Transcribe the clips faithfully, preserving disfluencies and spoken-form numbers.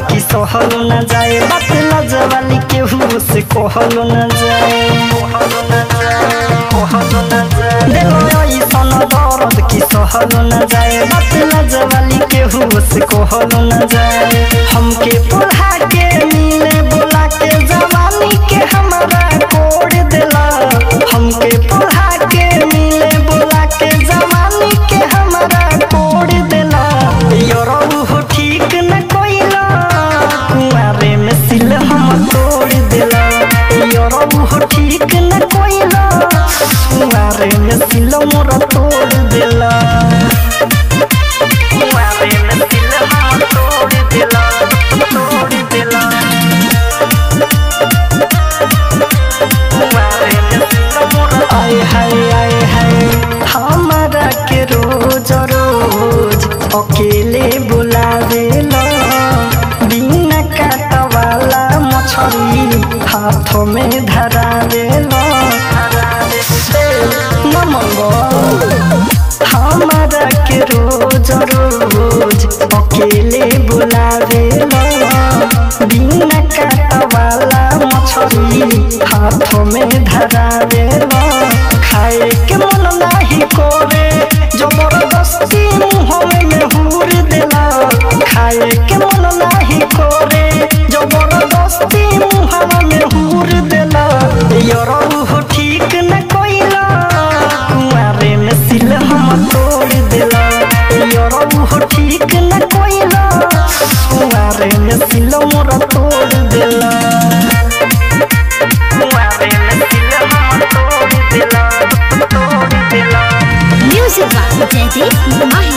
की सहल न जाए बात लजवाली केहू से कहल न जाए दिल ऐसन दर्द की सहल न जाए बात लजवाली केहू से कहल न जाए हमके पढ़ा के मिले बोला के जवानी के हमारा कोड़ दिला हमके पढ़ा के मिले बोला के जवानी के हमारा कोड़ दिला योरऊ हो ठीक न कोइला कुआरे में सिल हम तोड़ दिला योरऊ हो ठीक न कोइला कुआरे में सिल मोर तोड़ दिला कुआरे में सिल हम तोड़ दिला तोड़ दिला कुआरे में सिल मोर आए हाय आए हाय हमारा के रोज रोज अकेले बुलावेला बिना काटा वाला मछली हाथों में धरावेला हमारा के रोज रोज अकेले बुलावेला बिना काटा वाला मछली हाथों में धरावेला खाए के मन नाही करे जबरदस्ती मुँह में हुर देला खाए के मन नाही करे जबरदस्ती मुँह में हुर देला योरऊ हो ठीक न कोइला कुआरे में सिल हम तोड़ देला योरऊ हो ठीक न कोइला कुआरे में सिल मोर तोड़ देला कुआरे में सिल हम तोड़ देला तोड़ देला Music by Daddy Mahi.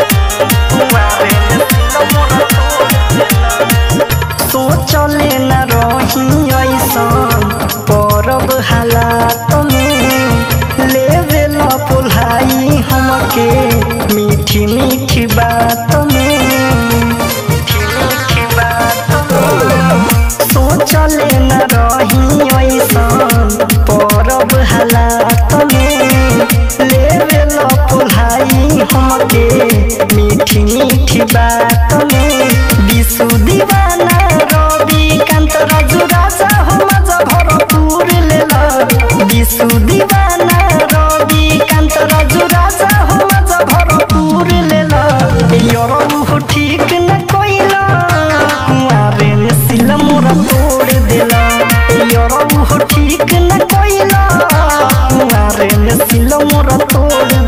सोचले न रही ऐसन परब हालात में लेवे ल पुल्हाई हमके मीठी मीठी बात में मीठी मीठी बात में सोचले न रही ऐसन परब हालात में लेवे ल पुल्हाई हमके मीठी मीठी बात में विशु दीवाना रवि कांत राजू राजा हो मजा भरपूर लेला विशु दीवाना रवि कांत राजू राजा हो मजा भरपूर लेला योरऊ हो ठीक न कोइला कुआरे में सिल मोर तोड़ देला योरऊ हो ठीक न कोइला कुआरे में सिल मोर तोड़